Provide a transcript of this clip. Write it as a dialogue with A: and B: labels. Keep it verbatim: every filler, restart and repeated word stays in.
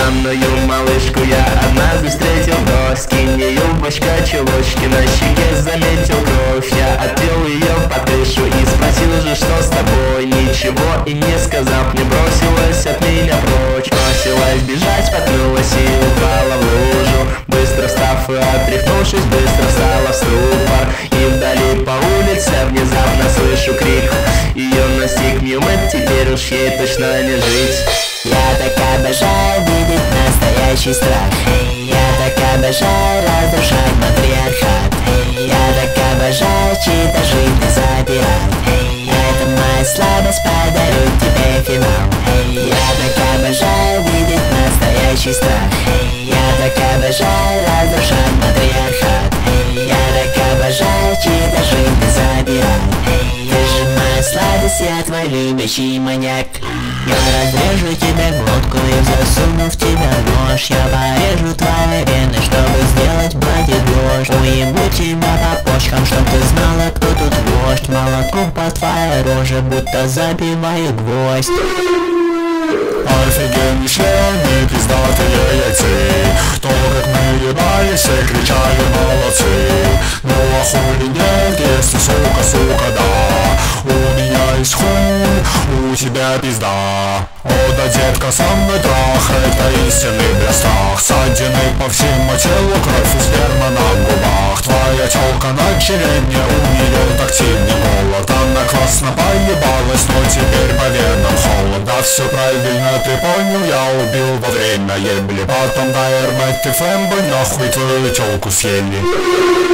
A: желанную малышку я однажды встретил вновь. Скинь юбочка, чулочки, на щеке заметил кровь. Я отвел ее под крышу и спросил же, что с тобой. Ничего и не сказав, мне бросилась от меня прочь. Бросилась бежать, споткнулась и упала в лужу. Быстро встав и отряхнувшись, быстро встала в ступор. И вдали по улице внезапно слышу крик. Ее настиг Мюмет, теперь уж ей точно не жить.
B: Я так обожаю видеть настоящий страх. Hey, я так обожаю разрушать матриархат. Hey, я так обожаю чьи-то жизни забирать. Hey, это моя слабость, подарю тебе финал. Hey, я так обожаю видеть настоящий страх. Hey, я так обожаю разрушать матриархат. Hey, я так обожаю чьи-то жизни забирать. Hey, ты же моя сладость, я твой любящий маньяк. Я разрежу тебе глотку и засуну в тебя нож. Я порежу твои вены, чтобы сделать братья дрожь. Уебу тебя по почкам, чтоб ты знала, кто тут вождь. Молоком по твоей роже, будто забиваю гвоздь.
C: Офигенный член и пиздатые яйцы. То, как мы ебались, все кричали молодцы. Ну а хули нет, если сука, сука, да. У меня есть хуй, у тебя пизда. О да, детка, со мной трах, это истинный блестах. Ссадины по всему телу, кровь и сперма на губах. Твоя тёлка на черепне, у неё тактильный голод. Она классно поебалась, но теперь по венам холод. Да все правильно ты понял, я убил во время ебли. Потом на эр эм эф эм бы нахуй твою тёлку съели.